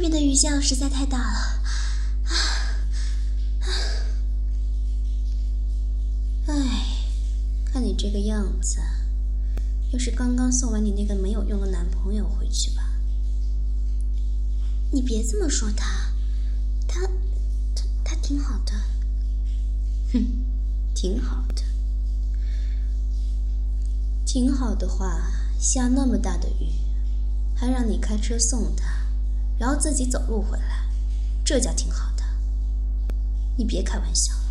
面的雨下实在太大了。唉，看你这个样子，又是刚刚送完你那个没有用的男朋友回去吧？你别这么说他，他挺好的。哼，挺好的。挺好的话，下那么大的雨，还让你开车送他，然后自己走路回来，这叫挺好的。你别开玩笑了。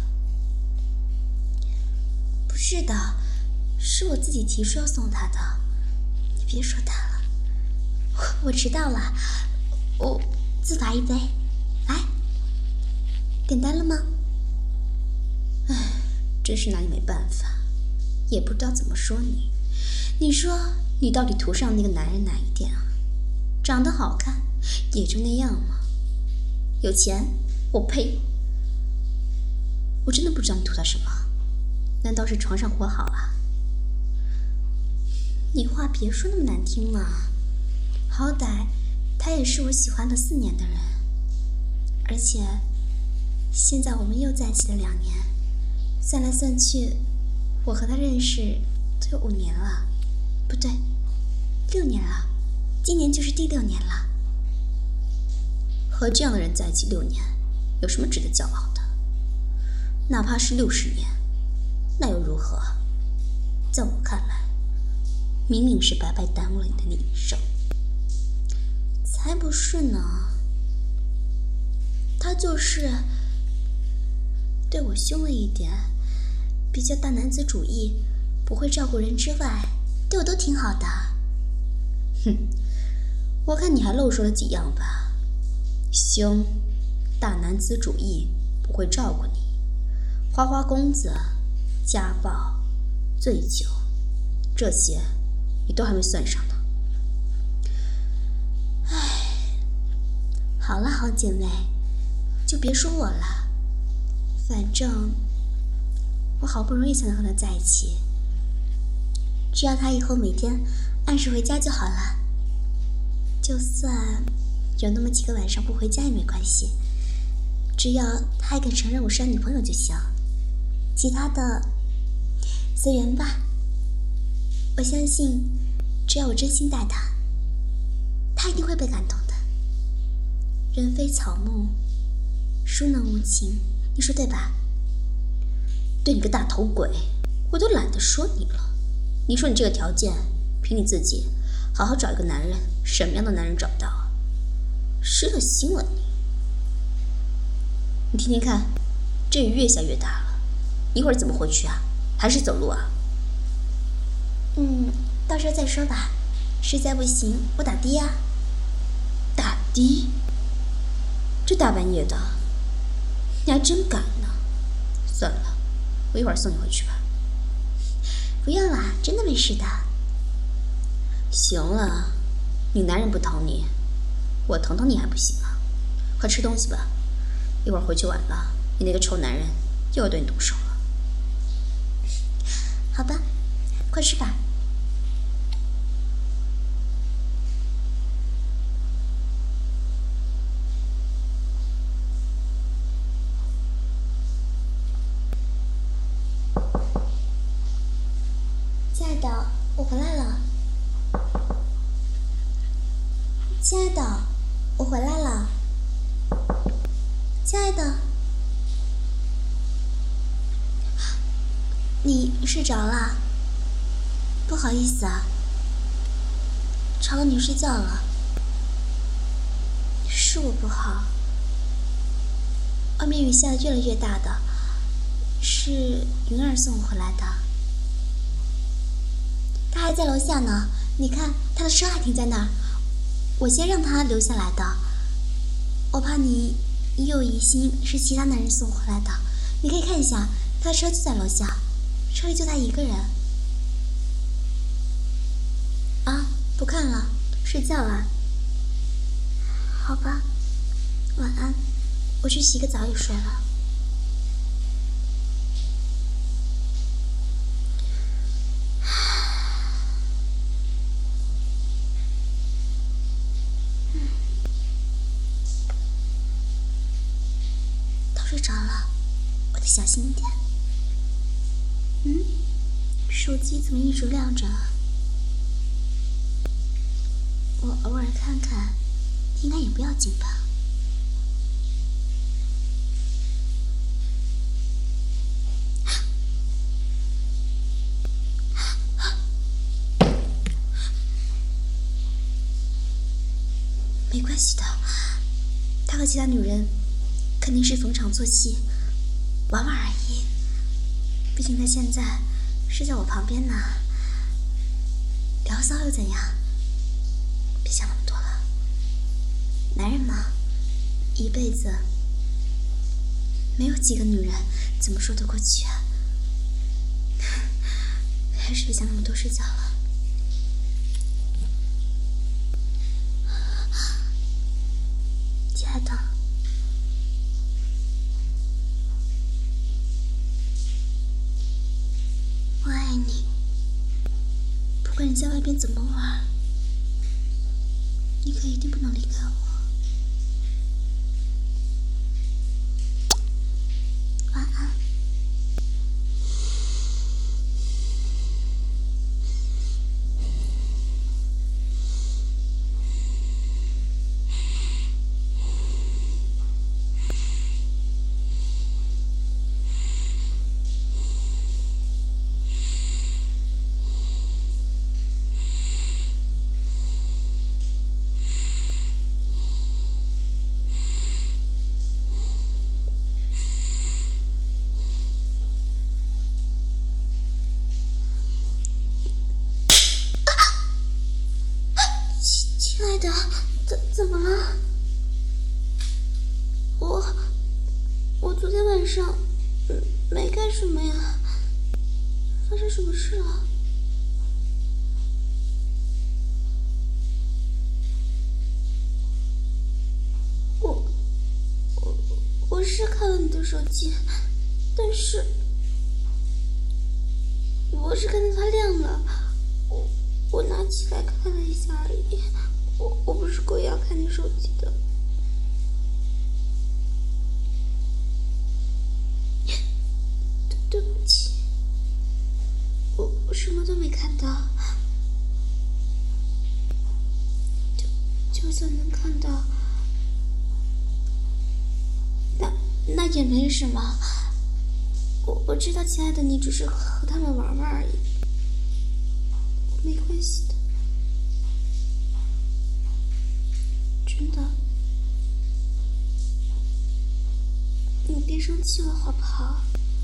不是的，是我自己提出要送他的，你别说他了。我迟到了，我自罚一杯。来，点单了吗？唉，真是拿你没办法，也不知道怎么说你。你说你到底图上那个男人哪一点啊？长得好看，也就那样嘛。有钱，我呸！我真的不知道你图他什么，难道是床上活好啊？你话别说那么难听嘛，好歹他也是我喜欢了4年的人，而且现在我们又在一起了2年，算来算去，我和他认识都有5年了，不对，6年了，今年就是第6年了。和这样的人在一起6年，有什么值得骄傲的？哪怕是60年，那又如何？在我看来，明明是白白耽误了你的那一生。才不是呢，他就是对我凶了一点，比较大男子主义，不会照顾人之外，对我都挺好的。哼，我看你还漏说了几样吧。凶，大男子主义，不会照顾你，花花公子，家暴，醉酒，这些你都还没算上呢。唉，好了，好姐妹，就别说我了，反正我好不容易才能和他在一起，只要他以后每天按时回家就好了。就算有那么几个晚上不回家也没关系，只要他还肯承认我是他女朋友就行，其他的随缘吧。我相信只要我真心待他，他一定会被感动的。人非草木，孰能无情，你说对吧？对你个大头鬼，我都懒得说你了。你说你这个条件，凭你自己好好找一个男人，什么样的男人找不到啊？失了心了你！你听听看，这雨越下越大了，一会儿怎么回去啊？还是走路啊？到时候再说吧，实在不行我打的啊。打的？这大半夜的，你还真敢呢。算了，我一会儿送你回去吧。不用啦，真的没事的。行了，你男人不疼你，我疼疼你还不行啊？快吃东西吧，一会儿回去晚了，你那个臭男人又要对你动手了。好吧，快吃吧。亲爱的，我回来了。亲爱的，我回来了。亲爱的，你睡着了？不好意思啊，吵到你睡觉了。是我不好，外面雨下得越来越大的，是云儿送我回来的。他还在楼下呢，你看他的车还停在那儿，我先让他留下来的。我怕你有疑心是其他男人送回来的，你可以看一下，他的车就在楼下，车里就他一个人。啊，不看了，睡觉了。好吧，晚安，我去洗个澡也睡了。 睡着了，我得小心一点。手机怎么一直亮着啊？我偶尔看看，应该也不要紧吧。没关系的，他和其他女人肯定是逢场作戏，玩玩而已。毕竟他现在是在我旁边呢，聊骚又怎样？别想那么多了，男人嘛，一辈子没有几个女人怎么说得过去啊？还是别想那么多，睡觉了。亲爱的，我爱你。不管你在外边怎么玩，你可一定不能离开我。晚安。亲爱的，怎么了？我昨天晚上没干什么呀，发生什么事了？我是看了你的手机，但是我是看到它亮了，我拿起来看了一下而已，我不是故意要看你手机的。对不起，我什么都没看到。就算能看到，那也没什么。我知道，亲爱的，你只是和他们玩玩而已，没关系的，真的。你别生气了，好不好？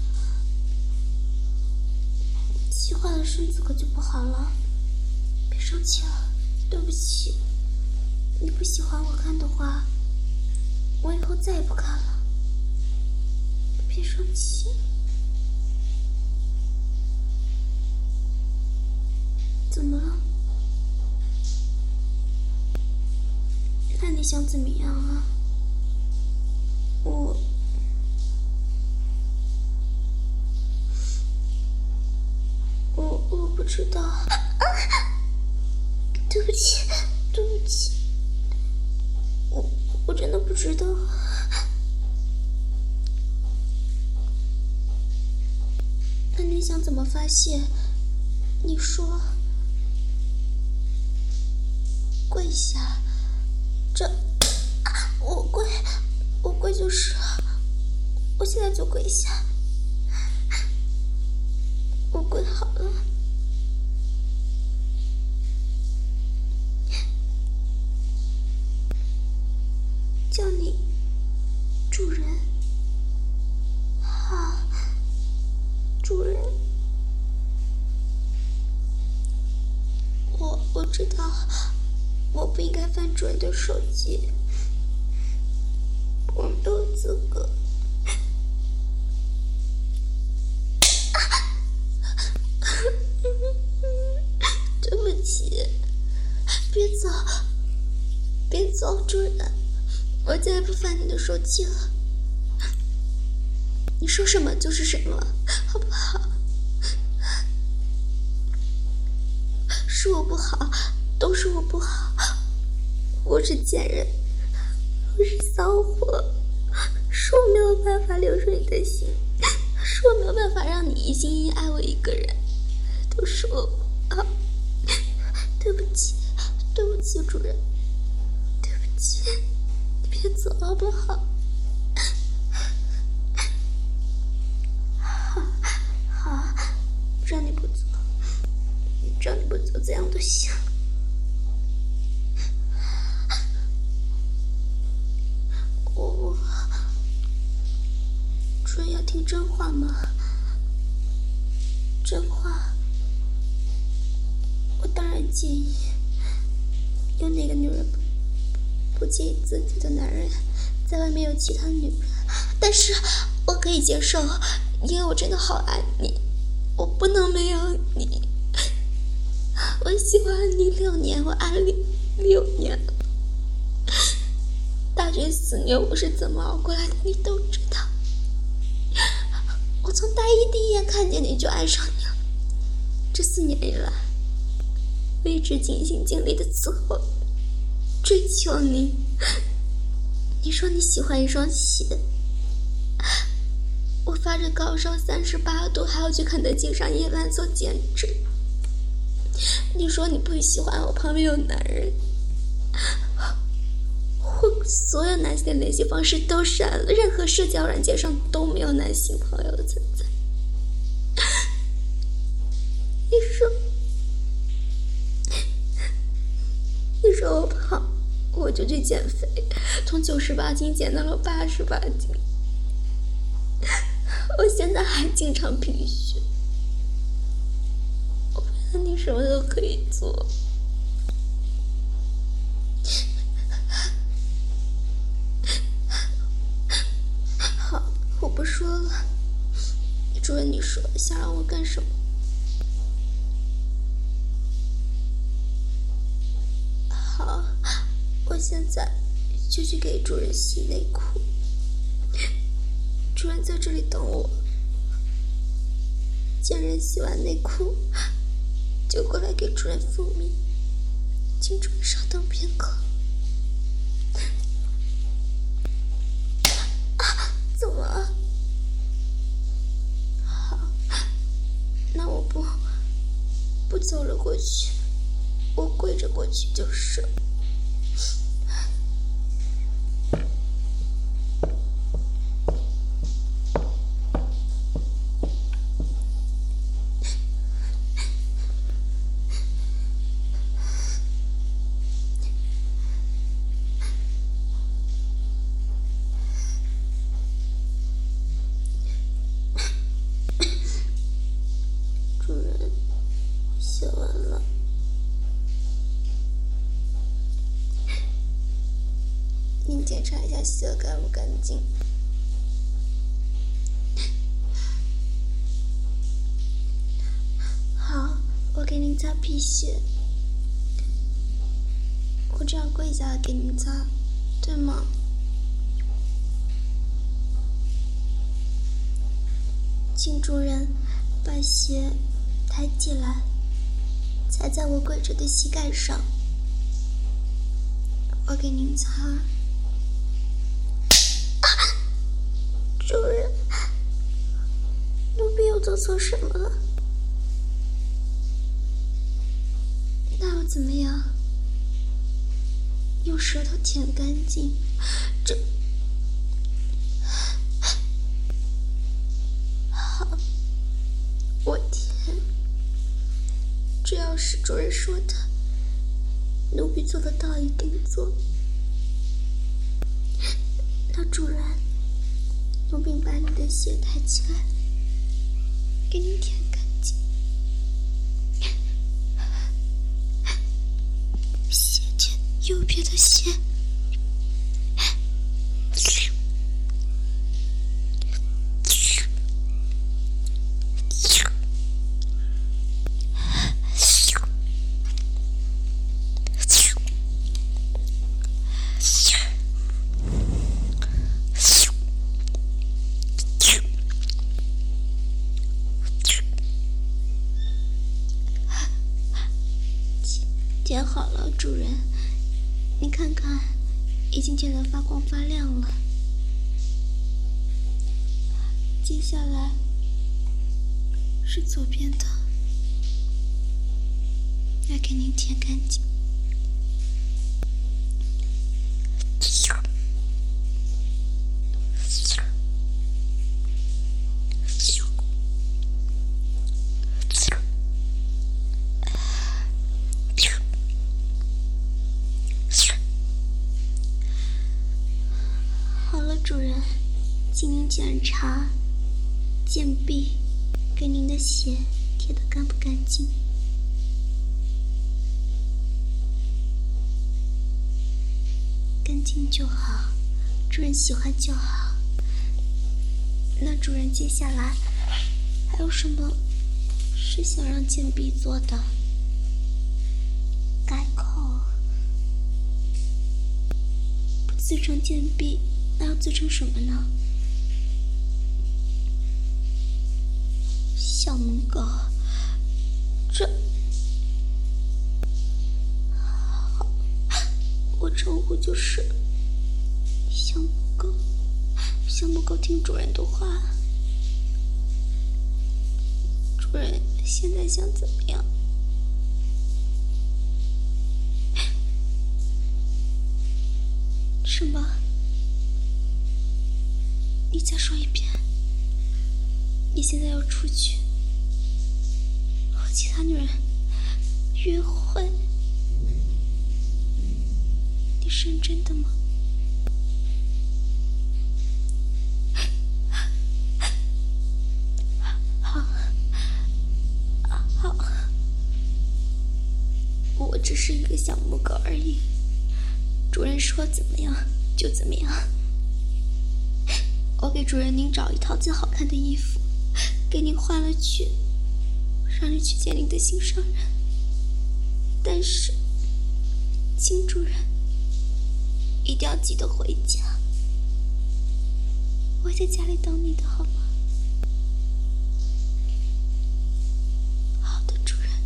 气坏了身子可就不好了。别生气了，对不起。你不喜欢我看的话，我以后再也不看了。别生气。怎么了？那你想怎么样啊？我不知道。对不起，对不起，我真的不知道。那你想怎么发泄？你说。跪下，我跪就是了，我现在就跪下，我跪好了。叫你主人，好，主人。我知道。我不应该翻主人的手机，我没有资格。对不起，别走，别走，主人，我再也不翻你的手机了。你说什么就是什么，好不好？是我不好，都是我不好。我是贱人，我是骚货，是我没有办法留住你的心，是我没有办法让你一心一意爱我一个人，都是我啊！对不起，对不起，主人，对不起，你别走好不好？好，只要你不走，只要你不走，怎样都行。主人要听真话吗？真话，我当然介意。有哪个女人不介意自己的男人在外面有其他女人？但是我可以接受，因为我真的好爱你，我不能没有你。我喜欢你6年，我爱你6年了。大学4年我是怎么熬过来的，你都知道。我从大一第一眼看见你就爱上你了。这4年以来，我一直尽心尽力的伺候、追求你。你说你喜欢一双鞋，我发着高烧38度，还要去肯德基上夜班做兼职。你说你不喜欢我旁边有男人，我所有男性的联系方式都删了，任何社交软件上都没有男性朋友的存在。你说我胖，我就去减肥，从98斤减到了88斤。我现在还经常贫血，我为了你什么都可以做。好，我不说了。主人，你说想让我干什么？好，我现在就去给主人洗内裤。主人在这里等我，见人洗完内裤就过来给主人复命，请主人稍等片刻。怎么了？好，那我不走了过去，我跪着过去就是。主人，写完了。您检查一下洗得干不干净。好，我给您擦皮鞋。我这样跪下来给您擦，对吗？请主人把鞋抬起来，踩在我跪着的膝盖上。我给您擦。主人，奴婢又做错什么了？那又怎么样？用舌头舔干净，这好，我舔。只要是主人说的，奴婢做得到，一定做。那主人，奴婢把你的鞋抬起来，给你舔干净。鞋舔右边的鞋。舔好了，主人，你看看，已经舔得发光发亮了。 接下来是左边的，来给您舔干净。好了，主人，请您检查剑臂跟您的血贴得干不干净。干净就好，主人喜欢就好。那主人接下来还有什么是想让剑臂做的？改口。不自成剑臂，那要自成什么呢？小母狗，这好，我称呼就是小母狗。小母狗听主人的话。主人现在想怎么样？什么？你再说一遍。你现在要出去和其他女人约会？你是认真的吗？好，我只是一个小母狗而已，主人说怎么样就怎么样。我给主人您找一套最好看的衣服，给您换了去，让你去见您的心上人。但是，请主人一定要记得回家，我会在家里等你的，好吗？好的，主人。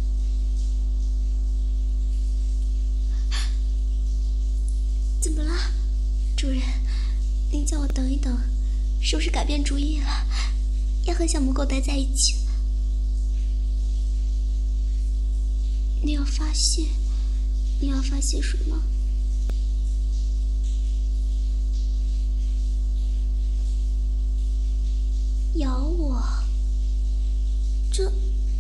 怎么了，主人？您叫我等一等，是不是改变主意了？要和小母狗待在一起？你要发泄？你要发泄什么？咬我？这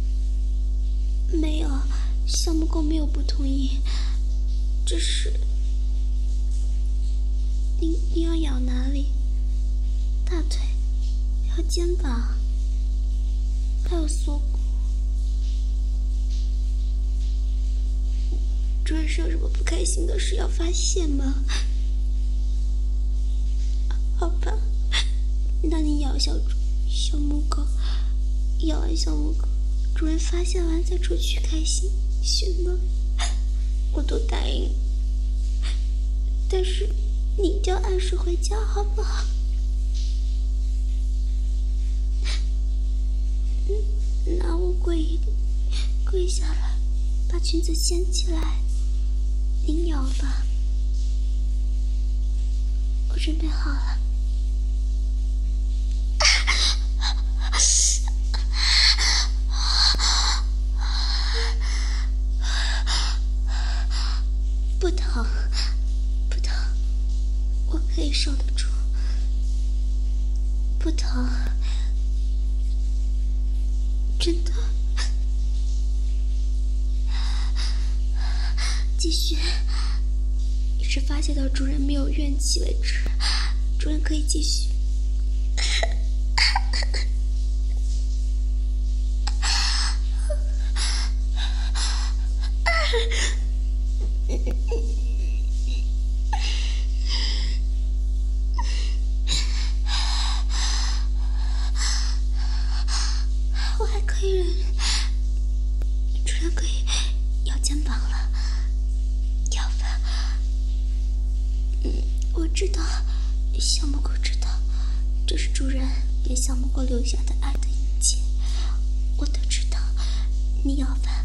没有，小母狗没有不同意，只是你要咬哪里？大腿，还有肩膀，还有锁骨。主人是有什么不开心的事要发泄吗？好吧，那你咬小母狗，咬完小母狗，主人发泄完再出去开心，行吗？我都答应。但是你一定要按时回家，好不好？那我跪下来，把裙子掀起来，您咬吧。我准备好了。不疼，不疼，我可以受得住。不疼，真的。继续，一直发泄到主人没有怨气为止。主人可以继续。我还可以忍，主人可以咬肩膀了，咬吧。我知道，小母狗知道，这是主人给小母狗留下的爱的印记，我都知道。你咬吧。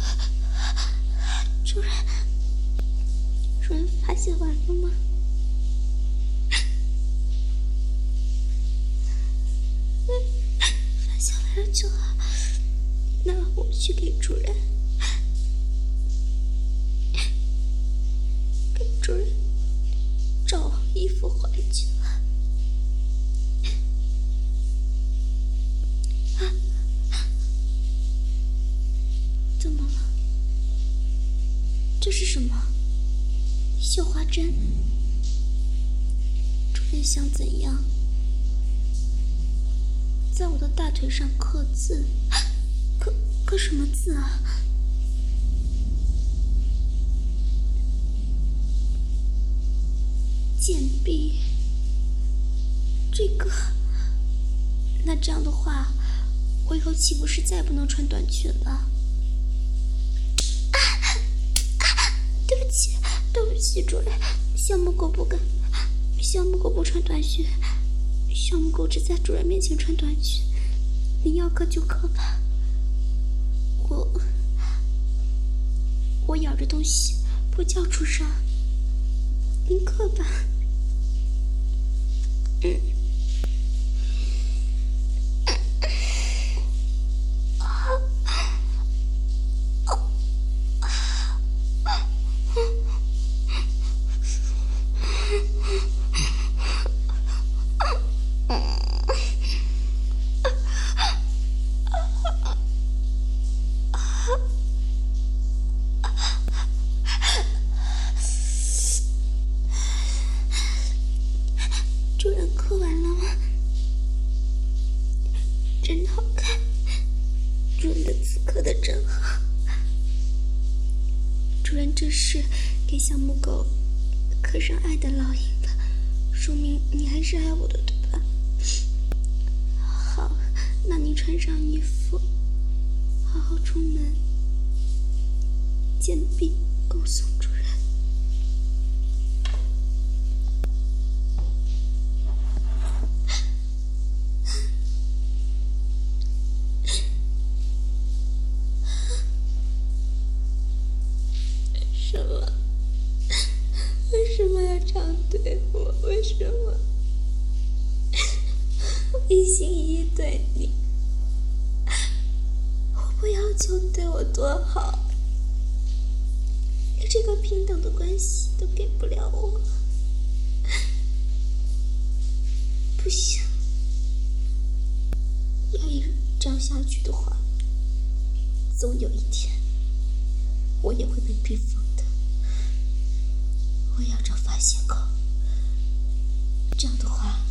主人发泄完了吗？ 去给主人，给主人找衣服换去了。怎么了？这是什么？绣花针？主人想怎样？在我的大腿上刻字，刻什么字啊？贱婢。这个，那这样的话，我以后岂不是再也不能穿短裙了？对不起，主人，小母狗不敢，小母狗不穿短裙，小母狗只在主人面前穿短裙。您要刻就刻吧，我咬着东西不叫出声，您刻吧。主人刻完了吗？真好看，主人的字刻的真好。主人这是给小母狗刻上爱的烙印了，说明你还是爱我的，对吧？好，那你穿上衣服，好好出门，贱婢恭送主人。为什么要这样对我？为什么？我一心一意对你，我不要求对我多好，连这个平等的关系都给不了我。不行，要一直这样下去的话，总有一天我也会被逼疯的。我要找发泄口，这样的话，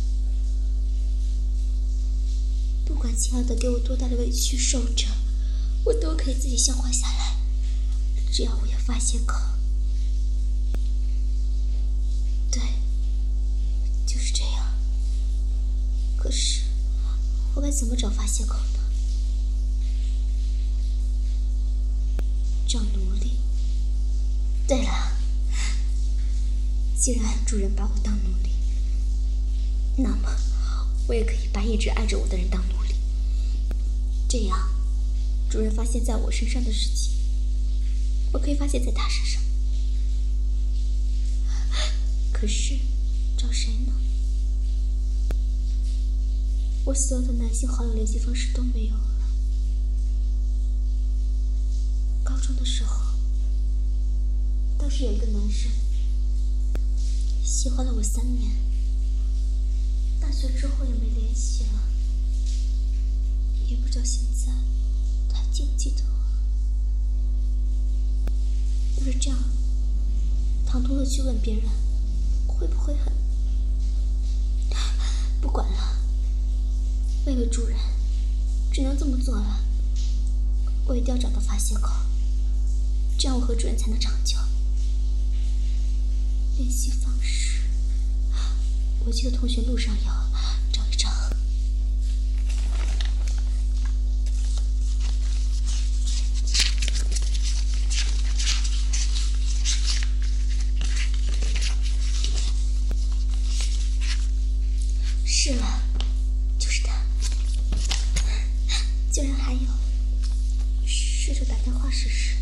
不管亲爱的给我多大的委屈受着，我都可以自己消化下来，只要我有发泄口。对，就是这样。可是我该怎么找发泄口呢？找奴隶。对了，既然主人把我当奴隶，那么我也可以把一直爱着我的人当奴隶。这样，主人发泄在我身上的事情，我可以发泄在他身上。可是，找谁呢？我所有的男性好友联系方式都没有了。高中的时候，当时有一个男生喜欢了我3年，大学之后也没联系了，也不知道现在他还记不记得我。要是这样，唐突的去问别人，会不会很……不管了，为了主人，只能这么做了。我一定要找到发泄口，这样我和主人才能长久。联系方式，我记得同学录上有，找一找。是了，就是他。竟然还有，试着打电话试试。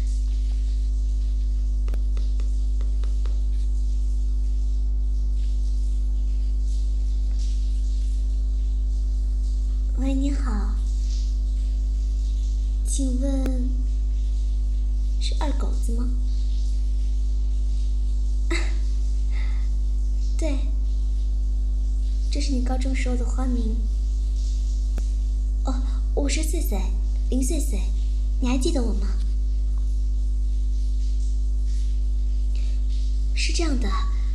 喂，你好，请问这是你高中时候的花名。哦，我是穗穗，林穗穗，你还记得我吗？是这样的，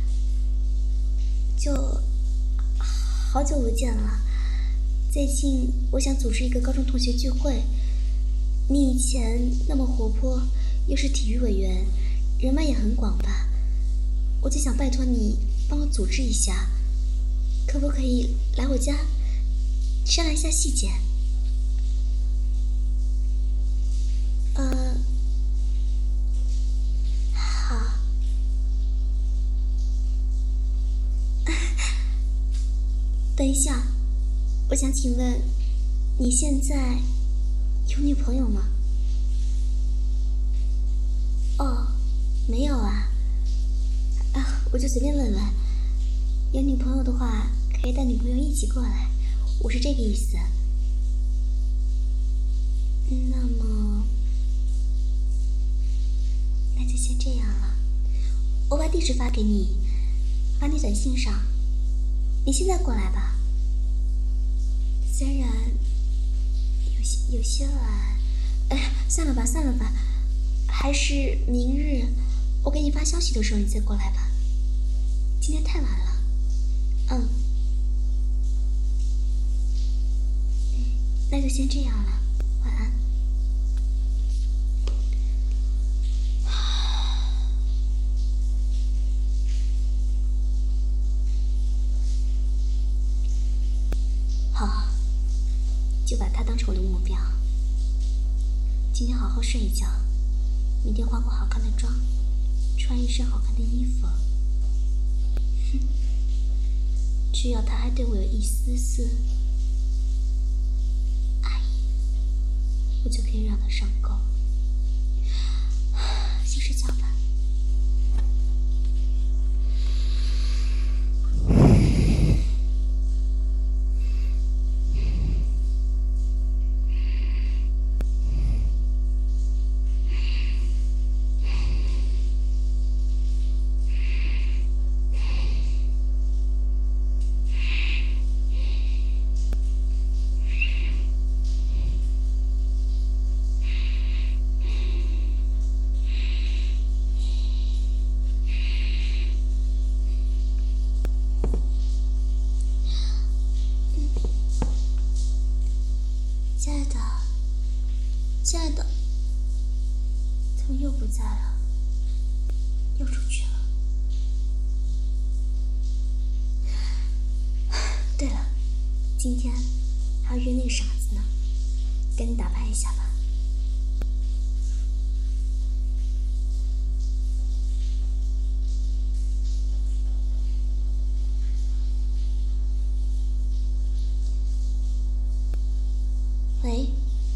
就好久不见了。最近我想组织一个高中同学聚会，你以前那么活泼，又是体育委员，人脉也很广吧？我就想拜托你帮我组织一下，可不可以来我家商量一下细节？好。等一下，我想请问，你现在有女朋友吗？哦，没有啊。我就随便问问。有女朋友的话，可以带女朋友一起过来，我是这个意思。那么，那就先这样了。我把地址发给你，发你短信上。你现在过来吧。虽然有些晚，算了吧，还是明日我给你发消息的时候你再过来吧。今天太晚了。那就先这样了，晚安。好，就把它当成我的目标。今天好好睡一觉，明天化过好看的妆，穿一身好看的衣服。只要他还对我有一丝丝爱意，我就可以让他上钩。先睡觉吧。亲爱的，怎么又不在了？又出去了。对了，今天还要约那个傻子呢，赶紧打扮一下吧。喂。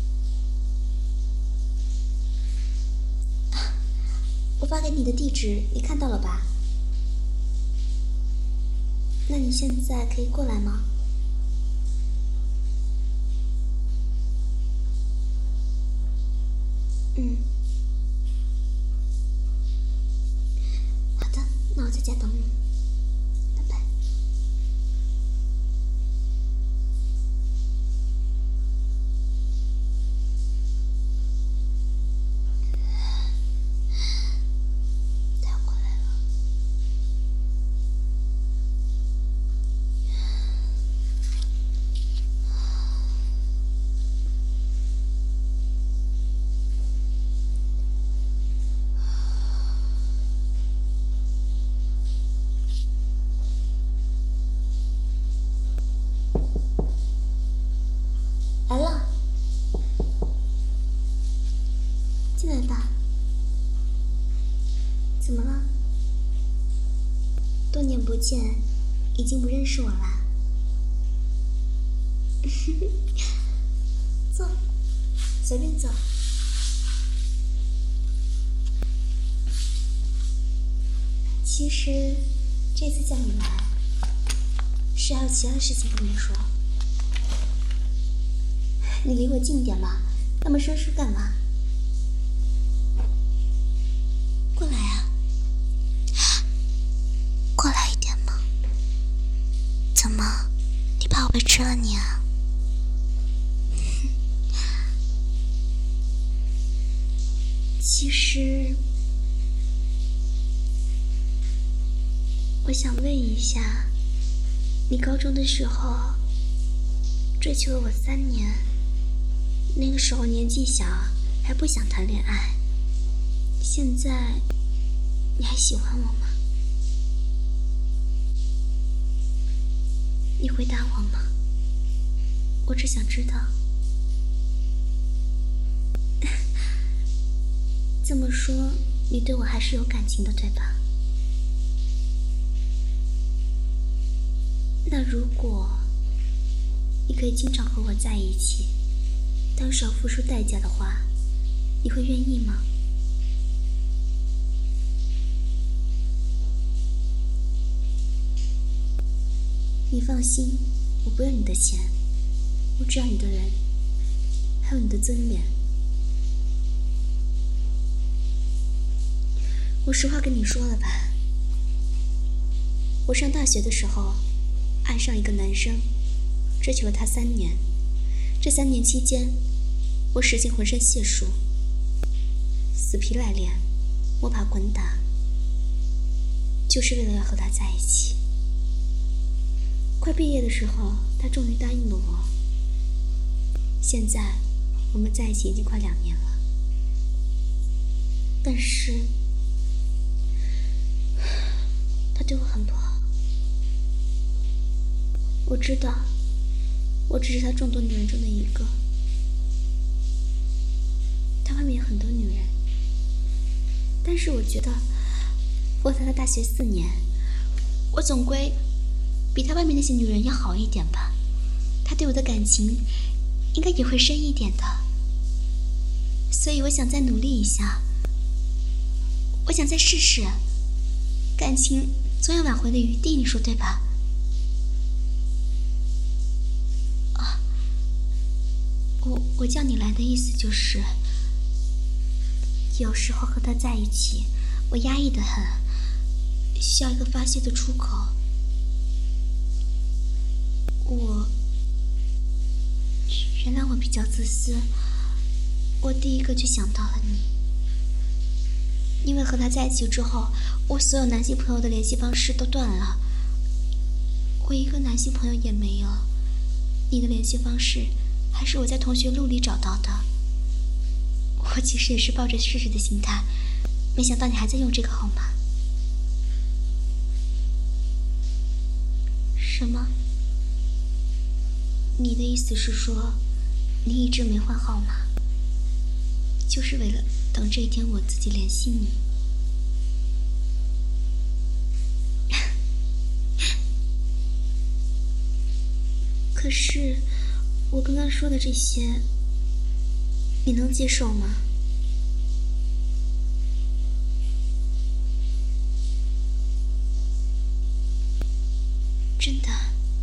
我发给你的地址，你看到了吧？那你现在可以过来吗？好的，那我在家等你，拜拜。来了，进来吧。怎么了？多年不见，已经不认识我啦？坐，随便坐。其实这次叫你来，是还有其他的事情跟你说。你离我近点嘛，那么生疏干嘛？过来啊，过来一点嘛。怎么？ 被吃了你啊！其实，我想问一下，你高中的时候追求了我3年，那个时候年纪小，还不想谈恋爱。现在，你还喜欢我吗？你回答我吗？我只想知道。这么说，你对我还是有感情的，对吧？那如果你可以经常和我在一起，但是要付出代价的话，你会愿意吗？你放心，我不要你的钱，我只要你的人，还有你的尊严。我实话跟你说了吧，我上大学的时候爱上一个男生，追求了他3年。这3年期间，我使尽浑身解数，死皮赖脸，摸爬滚打，就是为了要和他在一起。快毕业的时候，他终于答应了我。现在我们在一起已经快2年了，但是他对我很不好。我知道，我只是他众多女人中的一个。他外面有很多女人，但是我觉得我在他大学4年，我总归比他外面那些女人要好一点吧。他对我的感情应该也会深一点的，所以我想再努力一下，我想再试试，感情总有挽回的余地，你说对吧？啊，我叫你来的意思就是，有时候和他在一起，我压抑得很，需要一个发泄的出口。原谅我比较自私，我第一个就想到了你。因为和他在一起之后，我所有男性朋友的联系方式都断了，我一个男性朋友也没有。你的联系方式还是我在同学录里找到的。我其实也是抱着试试的心态，没想到你还在用这个号码。什么？你的意思是说，你一直没换号码，就是为了等这一天我自己联系你？可是，我刚刚说的这些，你能接受吗？真的？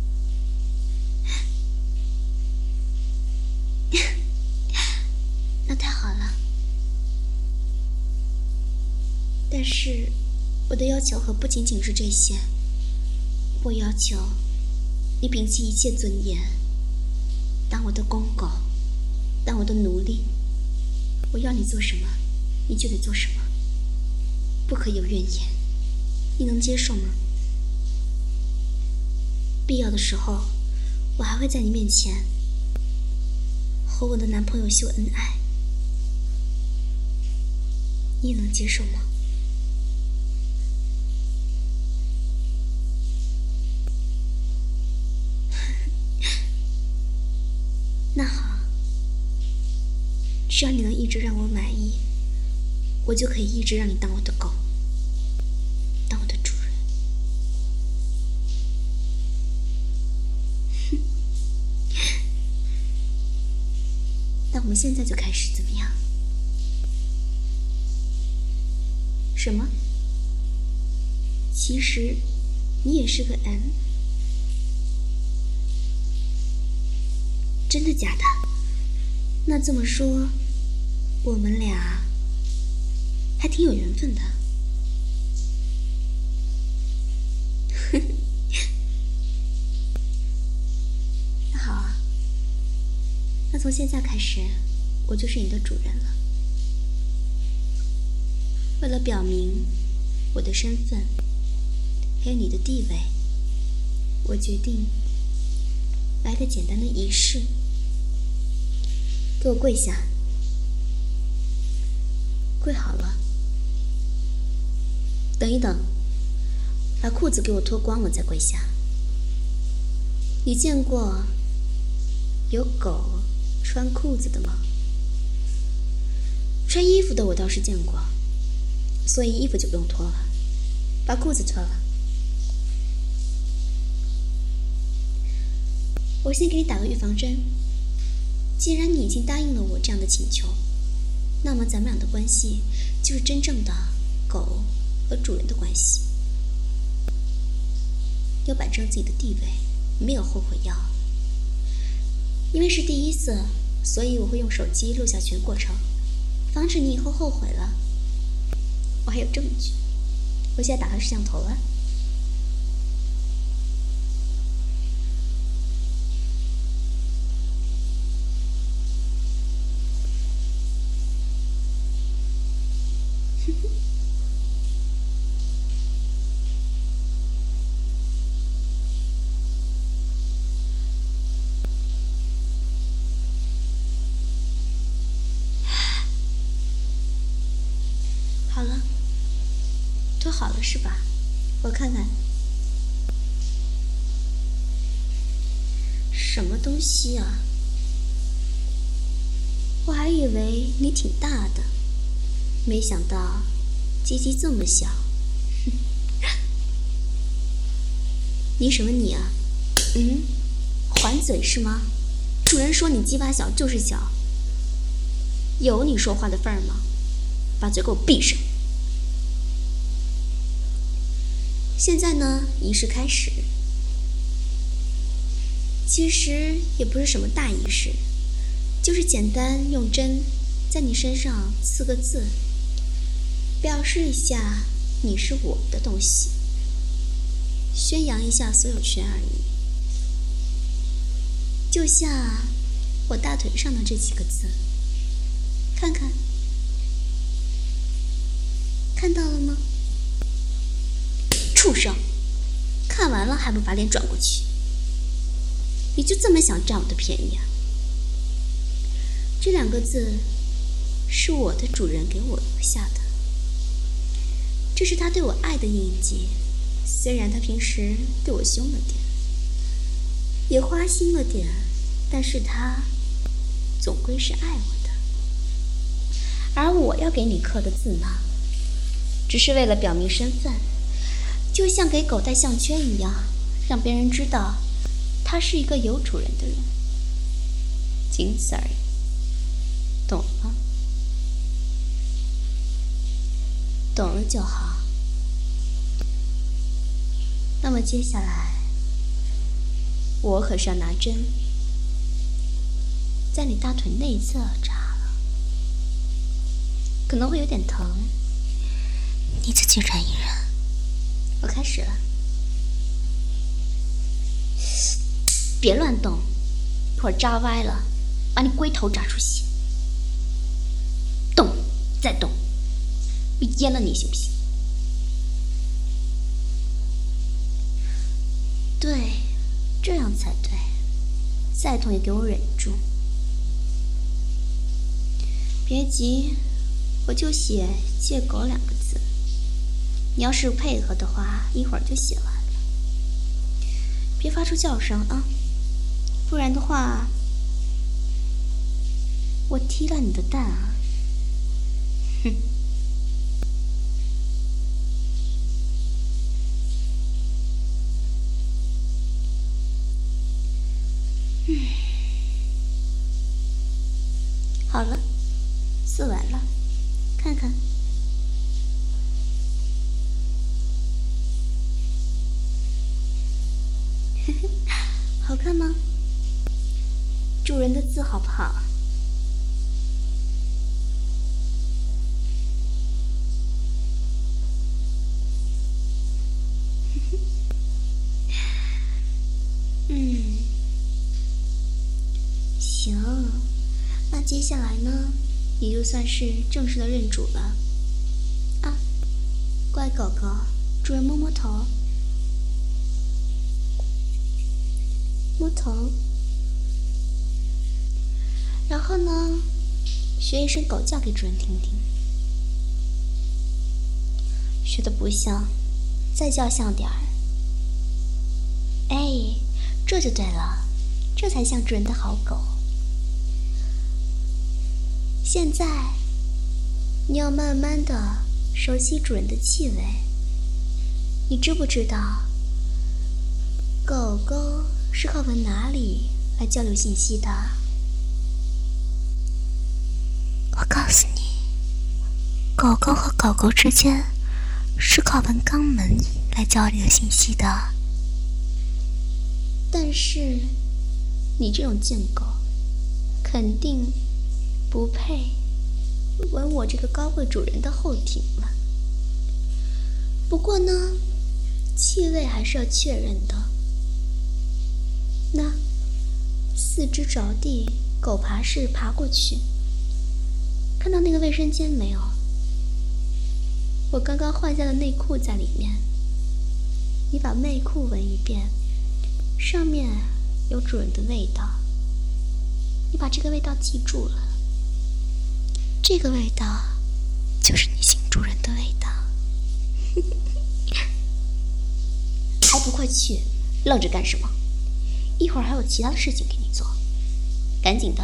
那太好了。但是，我的要求可不仅仅是这些。我要求你摒弃一切尊严，当我的公狗，当我的奴隶。我要你做什么，你就得做什么，不可有怨言。你能接受吗？必要的时候，我还会在你面前和我的男朋友秀恩爱，你能接受吗？那好，只要你能一直让我满意，我就可以一直让你当我的狗，当我的主人。那我们现在就开始，怎么样？什么？其实你也是个 M？ 真的假的？那这么说，我们俩还挺有缘分的。 从现在开始，我就是你的主人了。为了表明我的身份，还有你的地位，我决定来个简单的仪式。给我跪下，跪好了。等一等，把裤子给我脱光了再跪下。你见过有狗穿裤子的吗？穿衣服的我倒是见过，所以衣服就不用脱了，把裤子脱了。我先给你打个预防针。既然你已经答应了我这样的请求，那么咱们俩的关系就是真正的狗和主人的关系。要摆正自己的地位，没有后悔药。因为是第一次，所以我会用手机录下全过程，防止你以后后悔了。我还有证据。我现在打开摄像头了。好了，脱好了是吧？我看看，什么东西啊？我还以为你挺大的，没想到鸡鸡这么小。你什么你啊？还嘴是吗？主人说你鸡巴小就是小，有你说话的份儿吗？把嘴给我闭上。现在呢，仪式开始。其实也不是什么大仪式，就是简单用针在你身上刺个字，表示一下你是我的东西，宣扬一下所有权而已。就像我大腿上的这几个字，看看，看到了吗？畜生！看完了还不把脸转过去？你就这么想占我的便宜啊？这2个字是我的主人给我留下的，这是他对我爱的印记。虽然他平时对我凶了点，也花心了点，但是他总归是爱我的。而我要给你刻的字呢，只是为了表明身份，就像给狗戴项圈一样，让别人知道他是一个有主人的人，仅此而已。懂了吗？懂了就好。那么接下来，我可是要拿针在你大腿内侧扎了，可能会有点疼，你自己忍一忍。我开始了，别乱动，一会儿扎歪了，把你龟头扎出血。动，再动，我阉了你行不行？对，这样才对。再痛也给我忍住。别急，我就写“借狗”2个字。你要是配合的话，一会儿就写完了。别发出叫声啊，不然的话，我踢了你的蛋啊！哼。好了，撕完了，看看。好看吗？主人的字好不好？行， 接下来呢，也就算是正式的认主了。啊，乖狗狗，主人摸摸头，摸头。然后呢，学一声狗叫给主人听听。学的不像，再叫像点儿。哎，这就对了，这才像主人的好狗。现在，你要慢慢的熟悉主人的气味。你知不知道，狗狗是靠闻哪里来交流信息的？ 我告诉你，狗狗和狗狗之间是靠闻肛门来交流信息的。 但是，你这种贱狗，肯定不配闻我这个高贵主人的后庭了。不过呢，气味还是要确认的。那四肢着地，狗爬式爬过去，看到那个卫生间没有？我刚刚换下的内裤在里面。你把内裤闻一遍，上面有主人的味道。你把这个味道记住了，这个味道就是你新主人的味道。还不快去，愣着干什么？一会儿还有其他的事情给你做，赶紧的。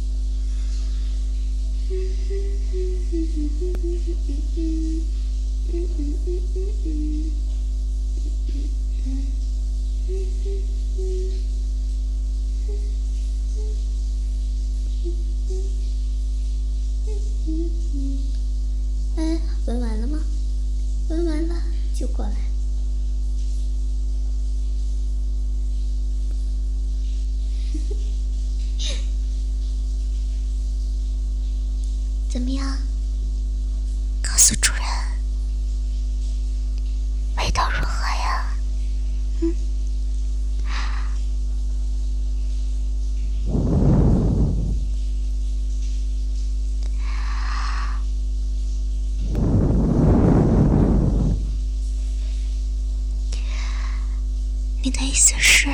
哎，闻完了吗？闻完了就过来。怎么样？ 告诉主人，味道如何呀？你的意思是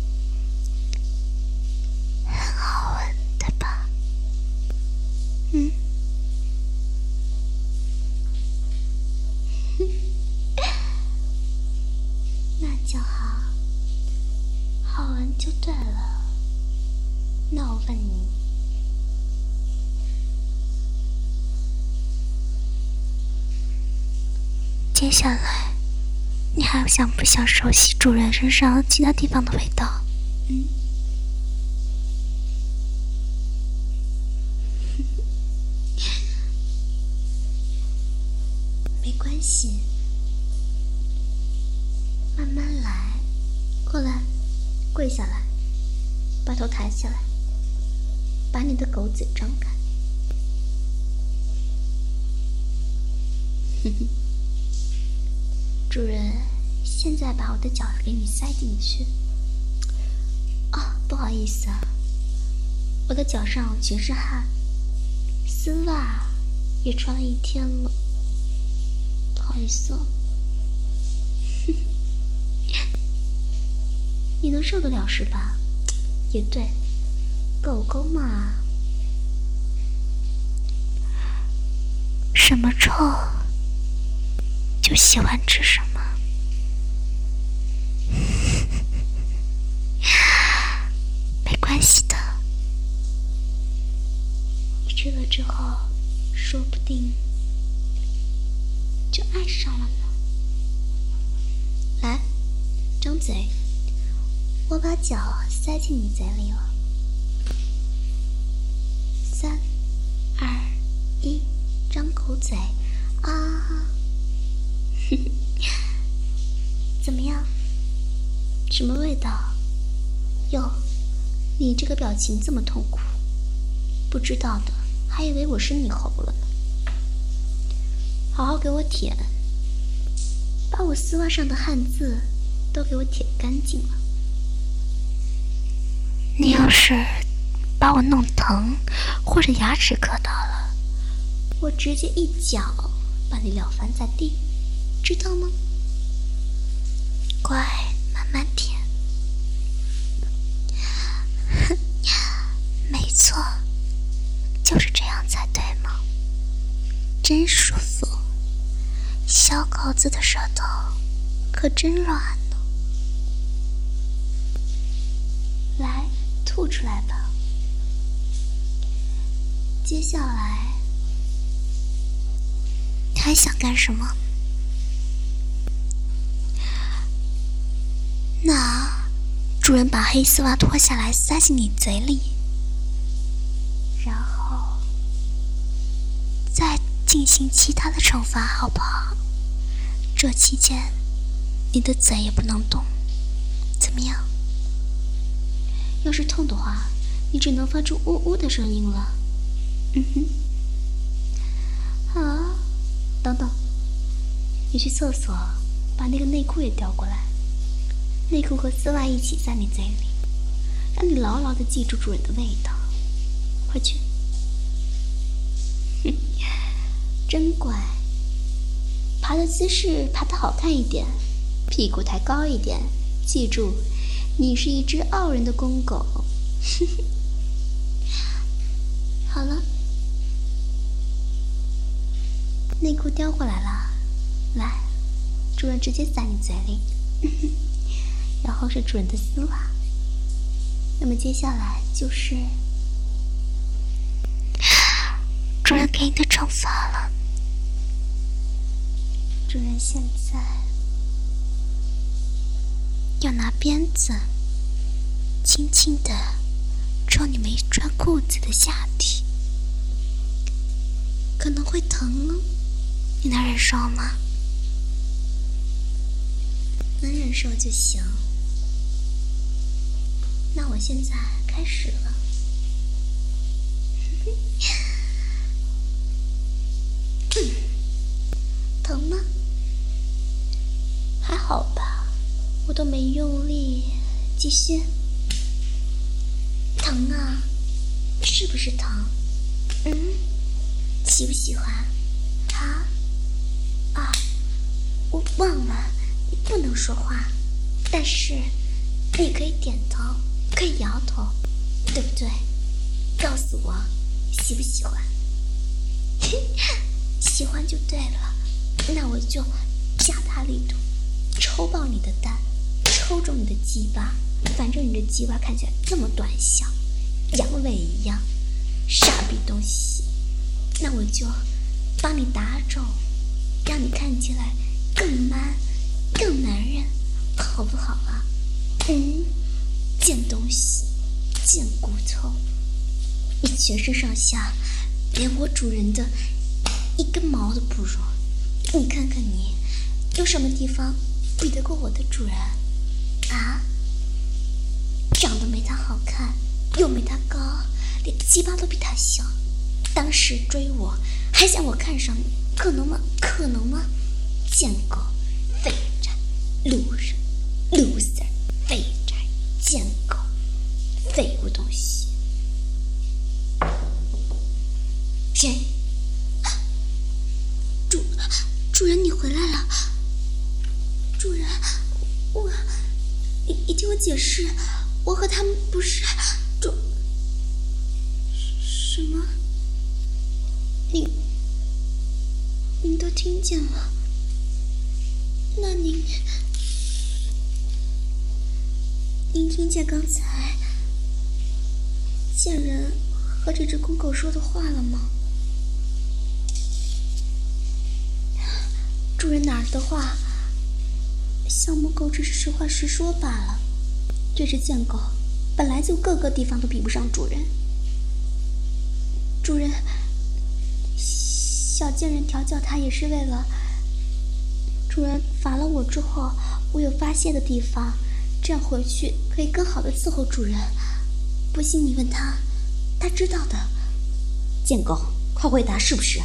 很好闻，对吧？ 那就好，好闻就对了。那我问你， 接下来，你还想不想熟悉主人身上其他地方的味道？ 没关系，慢慢来。过来，跪下来，把头抬起来，把你的狗嘴张开。主人，现在把我的脚给你塞进去。不好意思啊，我的脚上全是汗，丝袜也穿了一天了，不好意思哦。你能受得了是吧？也对，狗狗嘛， 什么臭就喜欢吃什么。没关系的， 你吃了之后，说不定就爱上了呢。来，张嘴，我把脚塞进你嘴里了。3、2、1，张口嘴啊！怎么样？什么味道？哟，你这个表情这么痛苦，不知道的还以为我是你猴了呢。好好给我舔，把我丝袜上的汗渍都给我舔干净了。 你要是把我弄疼，或者牙齿磕到了， 我直接一脚把你撂翻在地，知道吗？ 乖，慢慢舔。没错，就是这样才对嘛，真舒服。小狗子的舌头可真软呢。 来，吐出来吧。接下来还想干什么？那主人把黑丝袜脱下来塞进你嘴里， 然后再进行其他的惩罚，好不好？这期间你的嘴也不能动，怎么样？ 要是痛的话，你只能发出呜呜的声音了。啊，等等，你去厕所把那个内裤也调过来，内裤和丝袜一起塞你嘴里，让你牢牢地记住主人的味道。快去！真乖，爬的姿势爬得好看一点，屁股抬高一点，记住，你是一只傲人的公狗。好了，内裤叼过来了，来，主人直接塞你嘴里，然后是主人的丝袜。那么接下来就是主人给你的惩罚了。 主人现在要拿鞭子轻轻地抽你没穿裤子的下体，可能会疼哦，你能忍受吗？ 能忍受就行。那我现在开始了。疼吗？还好吧，我都没用力。继续。疼啊，是不是疼？喜不喜欢？我忘了，你不能说话，但是你可以点头，可以摇头，对不对？告诉我，喜不喜欢？喜欢就对了，那我就加大力度，抽爆你的蛋，抽中你的鸡巴。反正你的鸡巴看起来这么短小，阳痿一样，傻逼东西。那我就帮你打肿，让你看起来更 man 更男人，好不好啊？贱东西，贱骨头，你全身上下连我主人的一根毛都不如。你看看你，有什么地方比得过我的主人啊？长得没他好看，又没他高，连鸡巴都比他小。当时追我，还想我看上你，可能吗？可能吗？贱狗，废宅，路人 ，loser， 废宅，贱狗，废物东西。谁？主人，你回来了。主人，你听我解释，我和他们不是什么？您都听见了？那您听见刚才贱人和这只公狗说的话了吗？主人哪儿的话，小母狗只是实话实说罢了。这只贱狗本来就各个地方都比不上主人。主人，小贱人调教它也是为了主人罚了我之后，我有发泄的地方，这样回去可以更好的伺候主人。不信你问他，他知道的。贱狗，快回答是不是？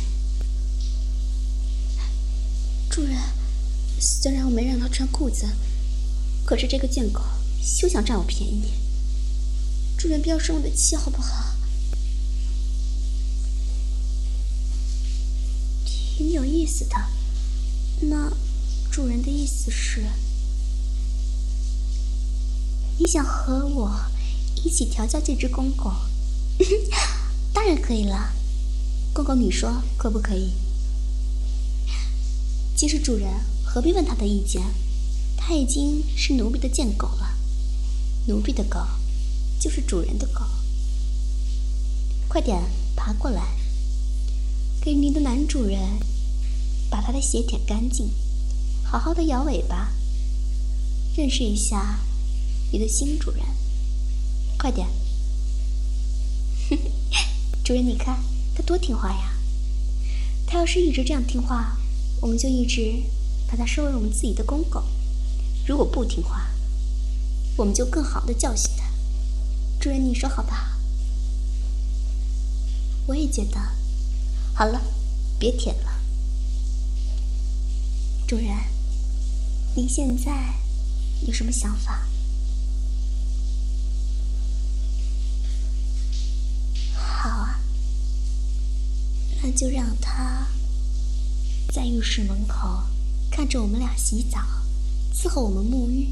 主人，虽然我没让他穿裤子，可是这个贱狗休想占我便宜。 主人不要生我的气好不好？挺有意思的。那主人的意思是，你想和我一起调教这只公狗？当然可以了。公狗，你说可不可以？其实主人何必问他的意见，他已经是奴婢的贱狗了。奴婢的狗就是主人的狗。快点爬过来，给您的男主人把他的血舔干净，好好的摇尾巴，认识一下你的新主人。快点。主人，你看他多听话呀。他要是一直这样听话，我们就一直把它收为我们自己的公狗。如果不听话，我们就更好的教训它。主人，你说好不好？我也觉得。好了，别舔了。主人，您现在有什么想法？好啊，那就让他在浴室门口看着我们俩洗澡，伺候我们沐浴。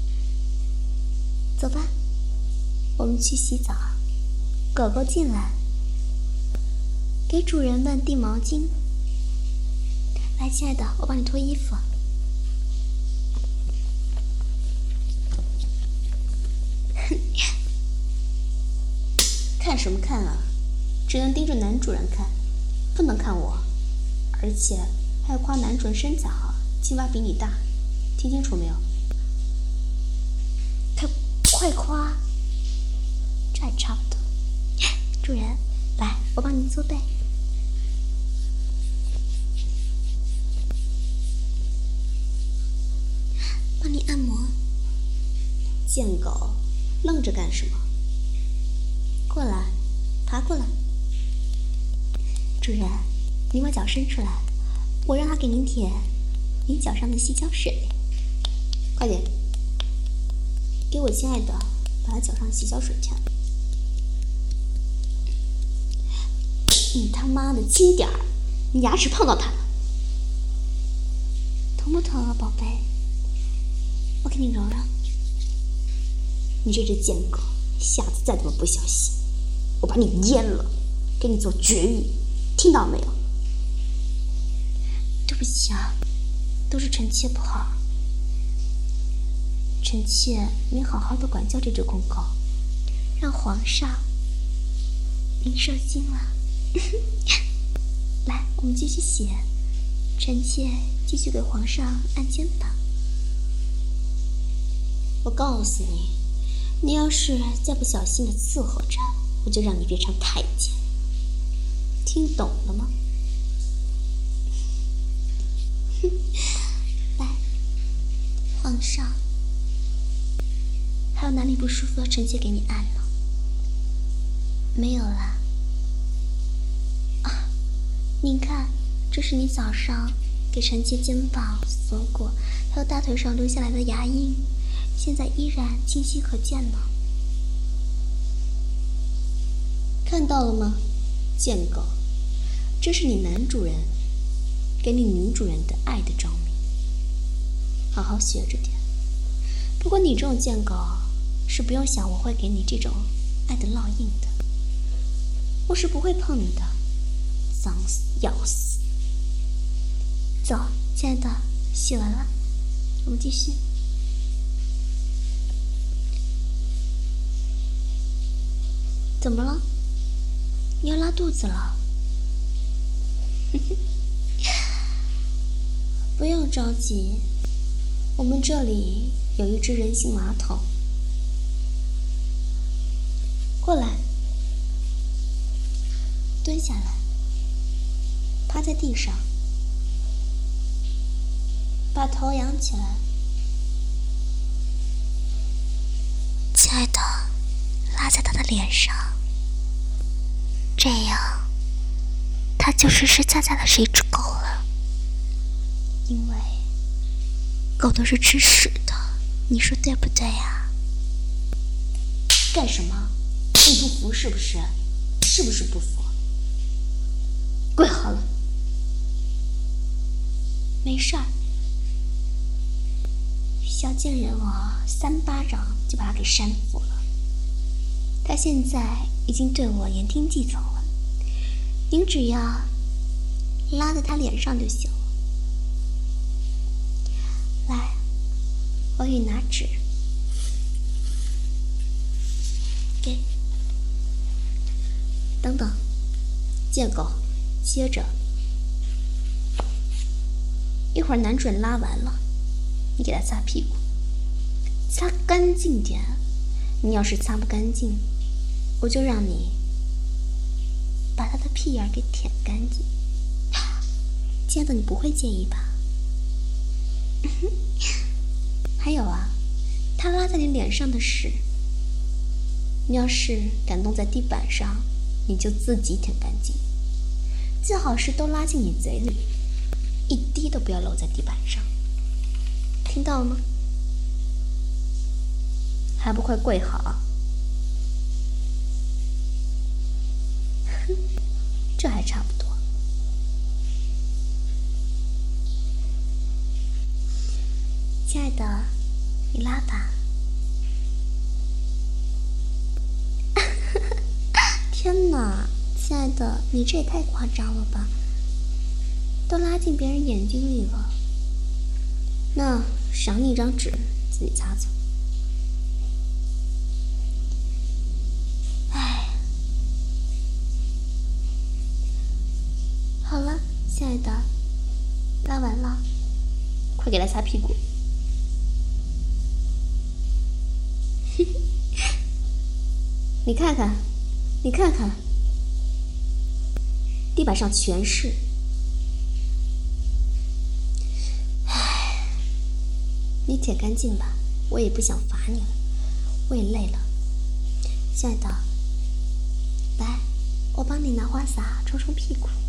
走吧，我们去洗澡。狗狗进来，给主人们递毛巾。来，亲爱的，我帮你脱衣服。看什么看啊？只能盯着男主人看，不能看我。而且还要夸男主人身材好，青蛙比你大，听清楚没有？快夸，这还差不多。主人，来，我帮您做背。帮你按摩。贱狗，愣着干什么？过来，爬过来。主人，您把脚伸出来，我让他给您舔您脚上的洗脚水。快点，给我亲爱的把他脚上洗脚水舔。你他妈的轻点儿，你牙齿碰到他了。疼不疼啊，宝贝？我给你揉揉。你这只贱狗，下次再这么不小心，我把你阉了，给你做绝育，听到没有？对不起啊，都是臣妾不好。臣妾，您好好的管教这只公狗，让皇上您受惊了。来，我们继续写。臣妾继续给皇上按肩膀。我告诉你，你要是再不小心的伺候着，我就让你变成太监。听懂了吗？来，皇上，还有哪里不舒服，臣妾给你按了。没有啦。啊，您看，这是你早上给臣妾肩膀、锁骨还有大腿上留下来的牙印，现在依然清晰可见呢。看到了吗，贱狗？这是你男主人给你女主人的爱的证明，好好学着点。不过你这种贱狗是不用想我会给你这种爱的烙印的，我是不会碰你的，脏死要死。走，亲爱的，洗完了，我们继续。怎么了？你要拉肚子了？不用着急，我们这里有一只人形马桶。过来，蹲下来，趴在地上，把头仰起来。 亲爱的，拉在他的脸上，这样他就实实在在的是一只狗了。 因为狗都是吃屎的，你说对不对呀？ 干什么？ 你不服是不是？是不是不服？跪好了。没事儿。小贱人，我3巴掌就把他给扇服了。他现在已经对我言听计从了，您只要拉在他脸上就行了。来，我给你拿纸，给。等等，贱狗，接着，一会儿男主人拉完了，你给他擦屁股，擦干净点。你要是擦不干净，我就让你把他的屁眼给舔干净。亲爱的，你不会介意吧？还有啊，他拉在你脸上的屎，你要是敢弄在地板上，你就自己舔干净，最好是都拉进你嘴里，一滴都不要漏在地板上，听到了吗？还不快跪好！这还差不多。亲爱的，你拉吧。天哪，亲爱的，你这也太夸张了吧！都拉进别人眼睛里了。那赏你一张纸，自己擦擦。好了，亲爱的，拉完了，快给他擦屁股。你看看，你看看，地板上全是。唉，你舔干净吧，我也不想罚你了，我也累了。亲爱的，来，我帮你拿花洒冲冲屁股。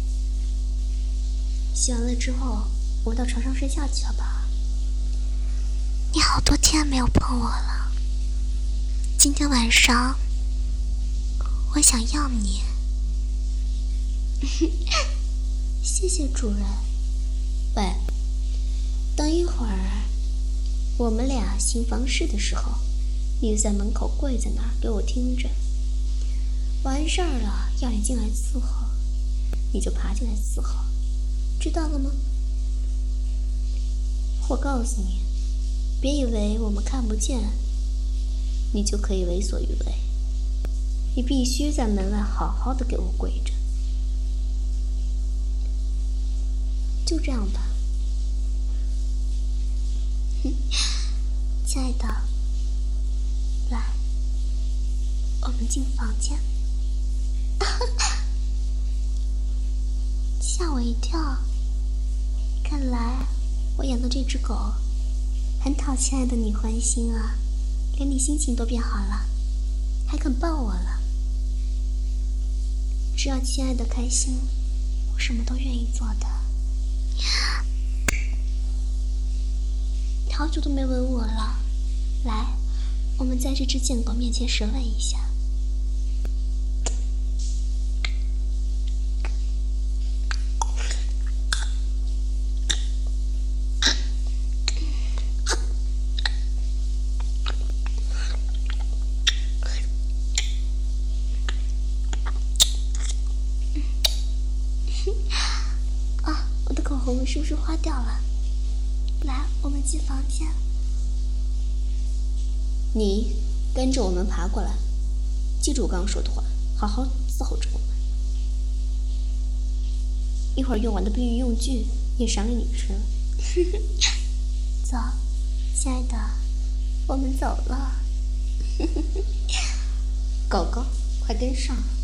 洗完了之后，我们到床上睡觉去，好不好？ 你好多天没有碰我了，今天晚上我想要你。 谢谢主人。喂，等一会儿我们俩行房事的时候，你就在门口跪在那儿给我听着。完事儿了，要你进来伺候，你就爬进来伺候。知道了吗？我告诉你，别以为我们看不见，你就可以为所欲为。你必须在门外好好的给我跪着。就这样吧。亲爱的，来，我们进房间。吓我一跳。看来我养的这只狗很讨亲爱的你欢心啊，连你心情都变好了，还肯抱我了。只要亲爱的开心，我什么都愿意做的。好久都没吻我了，来，我们在这只贱狗面前舌吻一下。我的口红是不是花掉了？来，我们进房间。你跟着我们爬过来，记住我刚刚说的话，好好伺候着我们。一会儿用完的避孕用具也赏给你吃。走，亲爱的，我们走了。狗狗，快跟上。